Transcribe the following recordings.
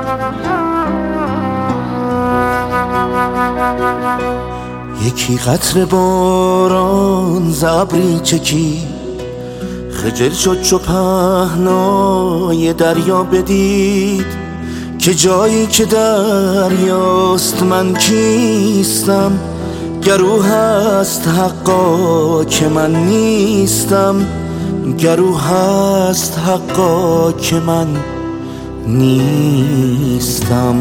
یکی قطره باران ز ابری چکید، خجل شد چو پهنای دریا بدید که جایی که دریاست من کیستم، گر او هست حقا که من نیستم، گر او هست حقا که من نیستم.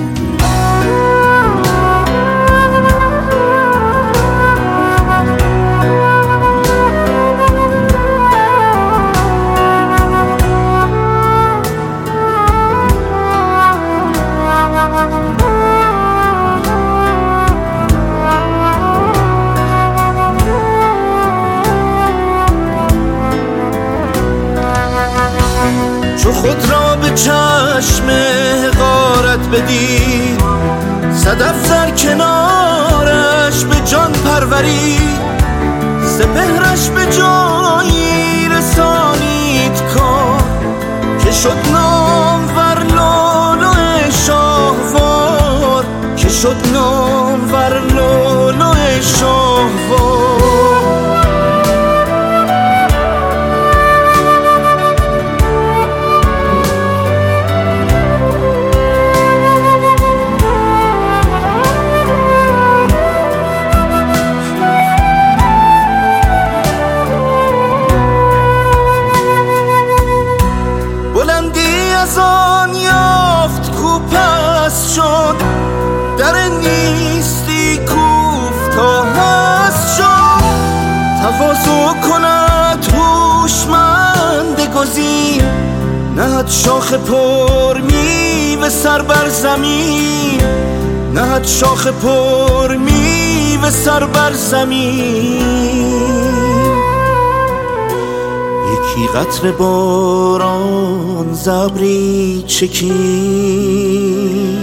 چو خود را به چشم غارت بدید، صدف در کنارش به جان پرورید، سپهرش به جایی رسانید کار که شد نامور لؤلؤ شاهوار، که شد نامور لؤلؤ شاهوار. از آن یافت کو پس شد، در نیستی کوفتا هست شد. تواضع کند هوشمند گزین، نهد شاخ پر میوه سر بر زمین، نهد شاخ پر میوه سر بر زمین. یکی قطره باران ز ابری چکید،